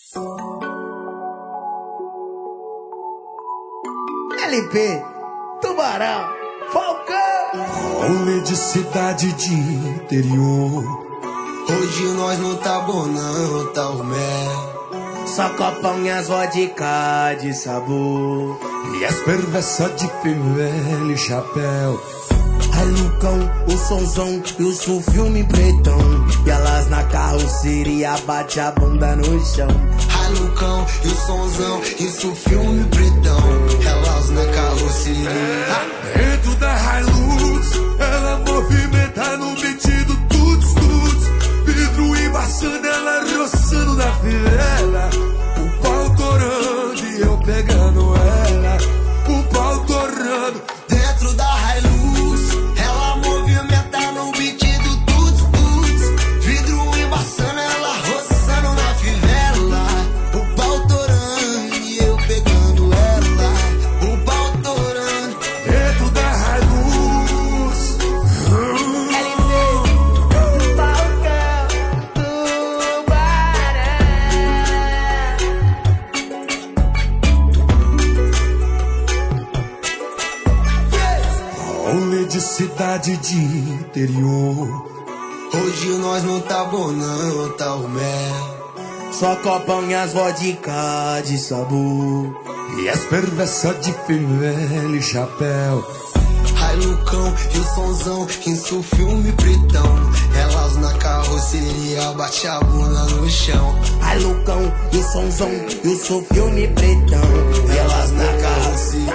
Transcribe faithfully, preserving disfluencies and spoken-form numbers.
L P, Tubarão, Falcão. Rolê de cidade de interior. Hoje nós não tá bom não, tá o mel. Só copão e as vodka de sabor. E as perversas de fivela e chapéu. Ai Lucão, o sonzão e o sul filme pretão. E elas na carroceria bate a bunda no chão. Ai Lucão e o sonzão, isso filme pretão. Elas na carroceria. Dentro da Hilux, ela movimenta no beat do tuts tuts. Vidro embaçando, ela roçando na fivela. O pau torando e eu pegando ela. O pau torando. Dentro da Hilux, ela movimenta no beat do tuts tuts. Vidro embaçando, ela roçando na fivela. O pau torando e eu pegando ela. O pau torando. Dentro da Hilux. L P, Falcão, Rolê de cidade de interior. Hoje nós não tá bom não, tá o mel. Só copão e as vodka de sabor. E as perversas de fivela e chapéu. Ai Lucão e o sonzão, isso filme pretão. Elas na carroceria bate a bunda no chão. Ai Lucão e o sonzão e o sul filme pretão. Elas na carroceria